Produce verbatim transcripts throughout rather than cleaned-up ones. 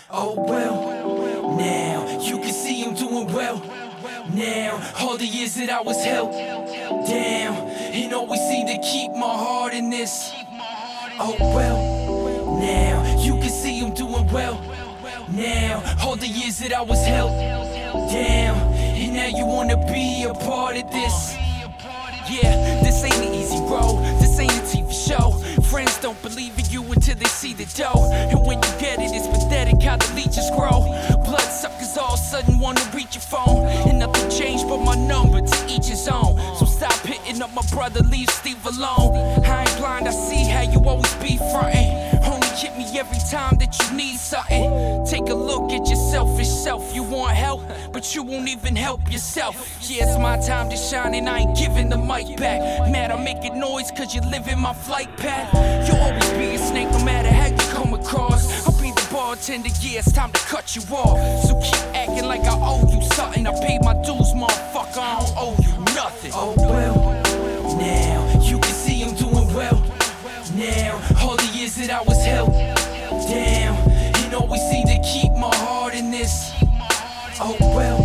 Oh well, now you can see I'm doing well. Now, all the years that I was held down, and always seem to keep my heart in this. Oh well, now you can see I'm doing well. Now, all the years that I was held down, and now you wanna be a part of this. Yeah, this ain't an easy road, this ain't a T V show. Friends don't believe in you until they see the dough. And when you get it, it's pathetic how the leeches grow. Bloodsuckers all of a sudden wanna reach your phone, and nothing changed but my number, to each his own. So stop hitting up my brother, leave Steve alone. I ain't blind, I see how you always be frontin'. Only hit me every time that you need something. Take a look at your selfish self. You want help, but you won't even help yourself. Yeah, it's my time to shine and I ain't giving the mic back. Mad I'm making noise cause you live in my flight path. You'll always be a snake no matter how you come across. I'll be the bartender, yeah, it's time to cut you off. So keep acting like I owe you something. I paid my dues, motherfucker, I don't owe you nothing. Oh well, now you can see I'm doing well. Now, all the years that I was held down, and always seem to keep my heart in this. Oh well,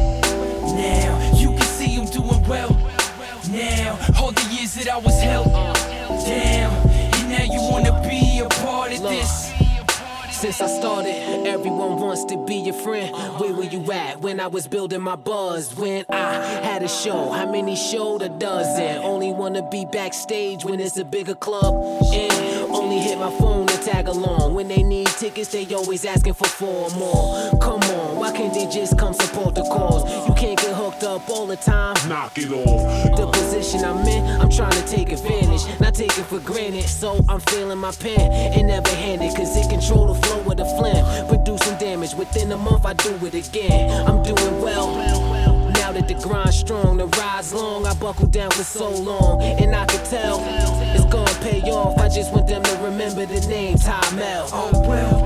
now you can see I'm doing well. Now, all the years that I was held down, and now you wanna be a part of this. Since I started, everyone wants to be your friend. Where were you at when I was building my buzz? When I had a show, how many showed? A dozen. Only wanna be backstage when it's a bigger club. And only hit my phone to tag along. When they need tickets, they always asking for four more. Come on, why can't they just come support the cause? You can't get hooked up all the time. Knock it off. The position I'm in, I'm trying to take advantage, not take it for granted. So I'm feeling my pen and never handed, cause it control the flow with a phlegm, producing damage. Within a month I do it again. I'm doing well now that the grind's strong, the ride's long. I buckled down for so long, and I could tell it's gonna pay off. I just want them to remember the name Ty Mel. Oh well,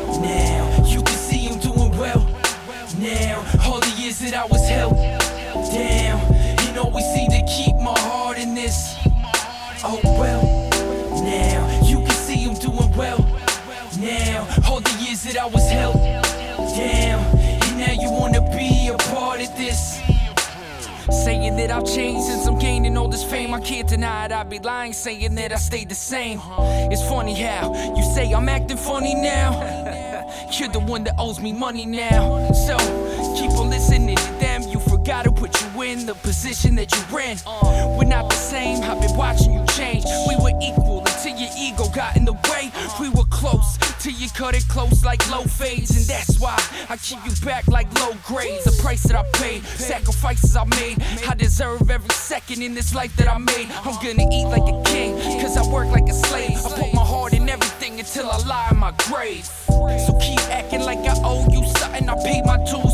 now you can see I'm doing well. Now, all the years that I was held down, and always seem to keep my heart in this. Oh well, now you can see I'm doing well. Now, all the years that I was held down, and now you wanna be a part of this. Saying that I've changed since I'm gaining all this fame. I can't deny it, I'd be lying saying that I stayed the same. It's funny how you say I'm acting funny now. You're the one that owes me money now. So, keep on listening to them. You forgot to put you in the position that you're in. We're not the same, I've been watching you change. We were equal until your ego got in the way. We were close till you cut it close like low fades. And that's why I keep you back like low grades. The price that I paid, sacrifices I made. I deserve every second in this life that I made. I'm gonna eat like a king, cause I work like a slave. I put my heart in everything until I lie in my grave. So keep acting like I owe you something. I paid my dues,